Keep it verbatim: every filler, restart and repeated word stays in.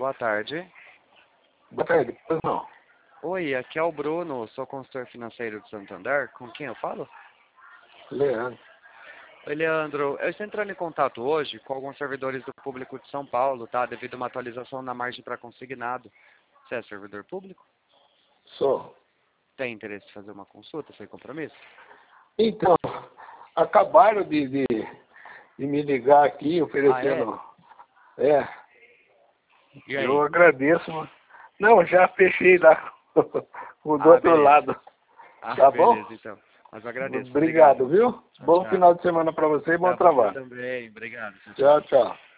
Boa tarde. Boa tarde, pois não. Oi, aqui é o Bruno, sou consultor financeiro do Santander. Com quem eu falo? Leandro. Oi, Leandro. Eu estou entrando em contato hoje com alguns servidores do público de São Paulo, tá? Devido a uma atualização na margem para consignado. Você é servidor público? Sou. Tem interesse em fazer uma consulta sem compromisso? Então, acabaram de, de, de me ligar aqui oferecendo. Ah, é? É, E aí? eu agradeço. Mas... Não, já fechei lá o do Ah, outro beleza. lado. Ah, Tá beleza, bom? então. Mas eu agradeço. Obrigado, Obrigado. viu? Tchau, Bom tchau. final de semana para você e bom Pra você trabalho. também. Obrigado. Tchau, tchau. Tchau, tchau.